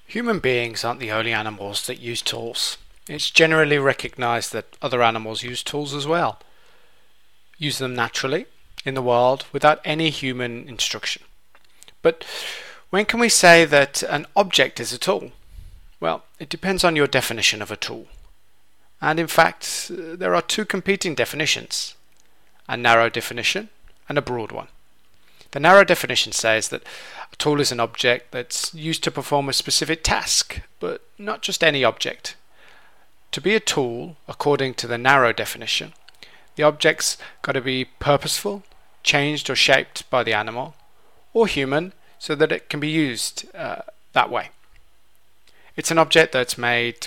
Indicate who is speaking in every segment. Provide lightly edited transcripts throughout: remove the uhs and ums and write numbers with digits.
Speaker 1: Human beings aren't the only animals that use tools. It's generally recognized that other animals use tools as well, use them naturally in the wild without any human instruction. But when can we say that an object is a tool? Well, it depends on your definition of a tool. And in fact, there are two competing definitions, a narrow definition and a broad one. The narrow definition says that a tool is an object that's used to perform a specific task, but not just any object. To be a tool, according to the narrow definition, the object's got to be purposeful, changed or shaped by the animal, or human, so that it can be used that way. It's an object that's made.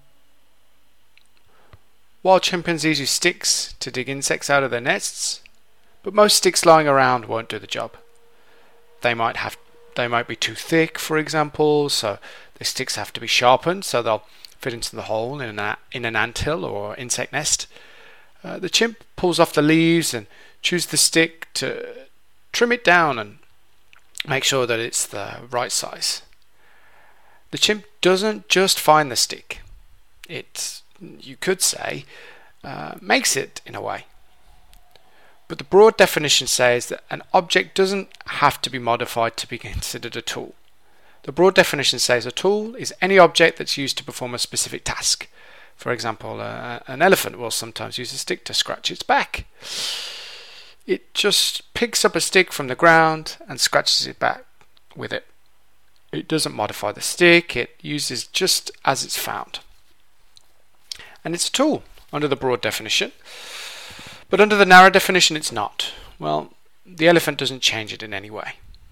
Speaker 1: Wild chimpanzees use sticks to dig insects out of their nests, but most sticks lying around won't do the job. They might be too thick, for example, so the sticks have to be sharpened so they'll fit into the hole in an anthill or insect nest. The chimp pulls off the leaves and chews the stick to trim it down and make sure that it's the right size. The chimp doesn't just find the stick. It, you could say, makes it in a way. But the broad definition says that an object doesn't have to be modified to be considered a tool. The broad definition says a tool is any object that's used to perform a specific task. For example, an elephant will sometimes use a stick to scratch its back. It just picks up a stick from the ground and scratches it back with it. It doesn't modify the stick, it uses just as it's found. And it's a tool under the broad definition. But under the narrow definition, it's not. Well, the elephant doesn't change it in any way.